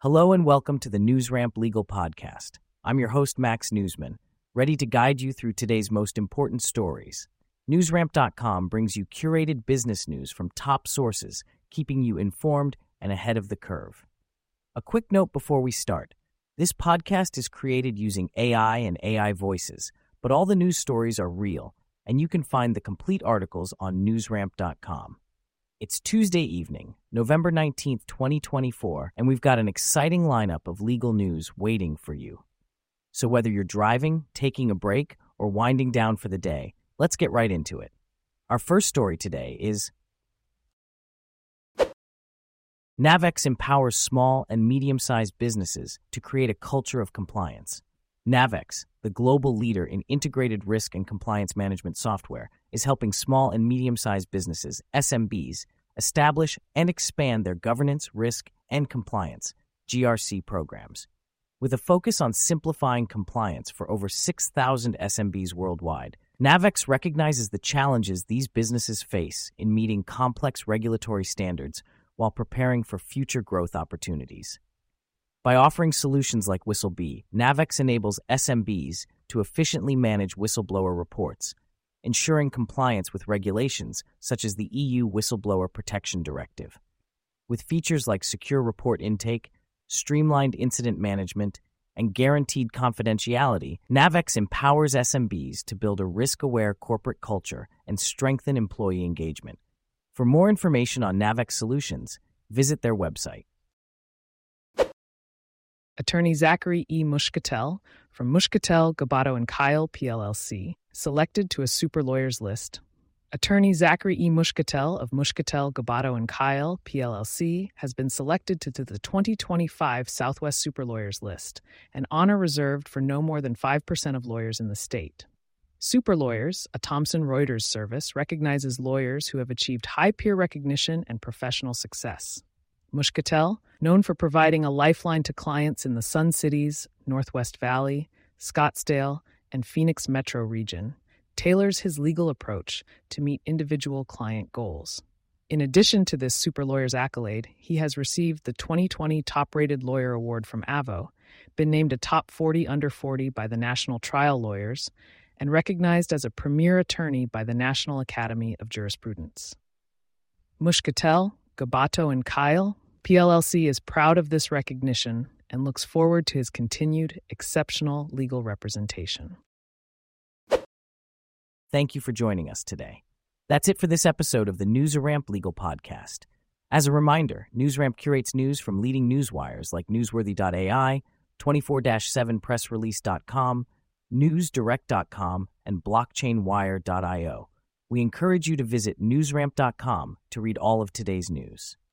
Hello and welcome to the NewsRamp Legal Podcast. I'm your host, Max Newsman, ready to guide you through today's most important stories. NewsRamp.com brings you curated business news from top sources, keeping you informed and ahead of the curve. A quick note before we start. This podcast is created using AI and AI voices, but all the news stories are real, and you can find the complete articles on NewsRamp.com. It's Tuesday evening, November 19th, 2024, and we've got an exciting lineup of legal news waiting for you. So whether you're driving, taking a break, or winding down for the day, let's get right into it. Our first story today is Navex empowers small and medium-sized businesses to create a culture of compliance. Navex, the global leader in integrated risk and compliance management software, is helping small and medium-sized businesses, SMBs, establish and expand their governance, risk, and compliance, GRC programs. With a focus on simplifying compliance for over 6,000 SMBs worldwide, Navex recognizes the challenges these businesses face in meeting complex regulatory standards while preparing for future growth opportunities. By offering solutions like WhistleBee, Navex enables SMBs to efficiently manage whistleblower reports, ensuring compliance with regulations such as the EU Whistleblower Protection Directive. With features like secure report intake, streamlined incident management, and guaranteed confidentiality, Navex empowers SMBs to build a risk-aware corporate culture and strengthen employee engagement. For more information on Navex solutions, visit their website. Attorney Zachary E. Mushkatel from Mushkatel, Gabato & Kyle, PLLC, selected to a super lawyers list. Attorney Zachary E. Mushkatel of Mushkatel, Gabato & Kyle, PLLC, has been selected to the 2025 Southwest Super Lawyers list, an honor reserved for no more than 5% of lawyers in the state. Super Lawyers, a Thomson Reuters service, recognizes lawyers who have achieved high peer recognition and professional success. Mushkatel, known for providing a lifeline to clients in the Sun Cities, Northwest Valley, Scottsdale, and Phoenix metro region, tailors his legal approach to meet individual client goals. In addition to this Super Lawyers accolade, he has received the 2020 Top-Rated Lawyer Award from AVO, been named a Top 40 Under 40 by the National Trial Lawyers, and recognized as a premier attorney by the National Academy of Jurisprudence. Mushkatel, Gabato & Kyle, PLLC is proud of this recognition and looks forward to his continued exceptional legal representation. Thank you for joining us today. That's it for this episode of the NewsRamp Legal Podcast. As a reminder, NewsRamp curates news from leading newswires like Newsworthy.ai, 24/7pressrelease.com, newsdirect.com, and blockchainwire.io. We encourage you to visit newsramp.com to read all of today's news.